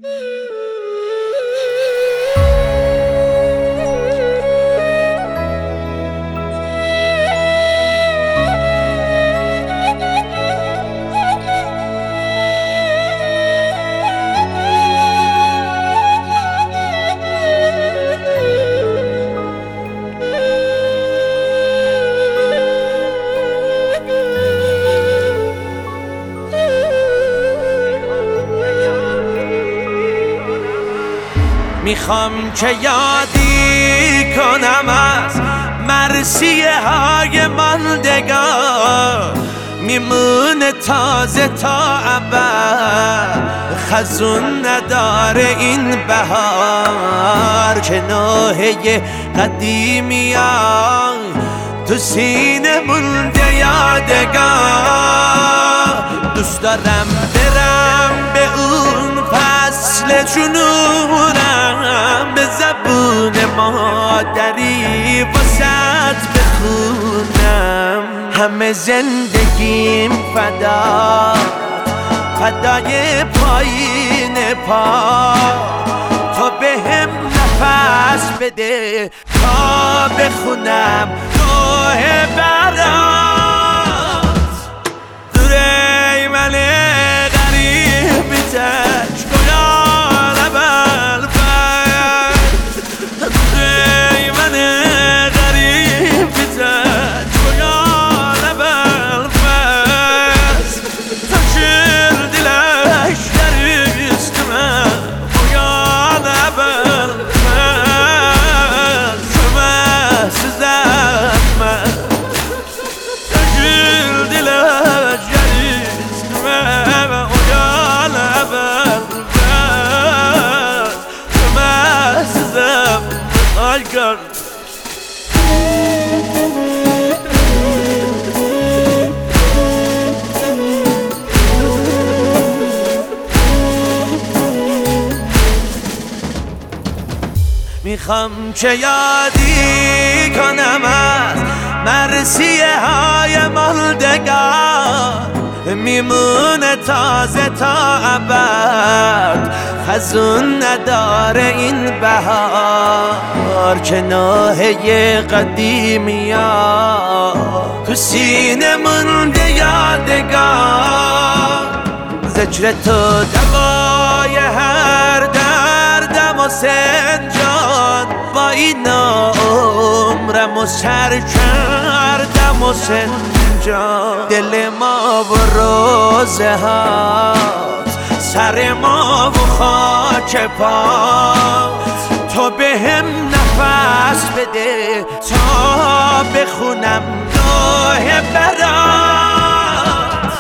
میخوام که یادی کنم از مرثیه های ماندگار، میمونه تازه تا ابد، خزون نداره این بهار که نوحه قدیمی ها تو سینه مونده یادگار. دوست دارم برم به اون فصل جنونم، به زبون مادری واسط بخونم. همه زندگیم فدای پایین پا، تو بهم نفس بده تا بخونم نوحه برات. دوره من غریبی تک گویان بلفت، دوره من غریبی تک گویان بلفت، تا شیر دلش دریست من گویان بلفت، شما سزد من تا شیر دلش دریست من گویان بلفت، شما سزد من کن. میخوام که یادی کنم از مرثیه های ماندگار، میمونه تازه تا ابد، خزون نداره این بهار که نوحه قدیمی ها تو سینه مونده یادگار. ذکر تو دوای هر دردم و سنجان، با این عمرم و سر کردم و سنجان. دل ما و روزه هات، سر ما و خاک پات، تو بهم نفس بده تا بخونم نوحه برات.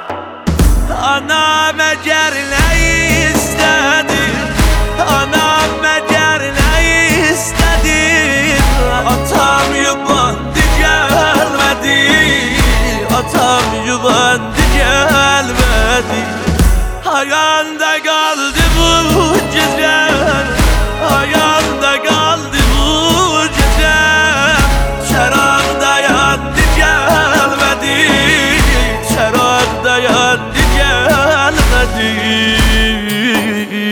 Anam eğer ne istedin, anam eğer ne istedin, atam yubandı gelmedi, atam yubandı gelmedi. Ayağında kaldı bu gece, ayağında kaldı bu gece, çarağında yandı gelmedi, çarağında yandı gelmedi.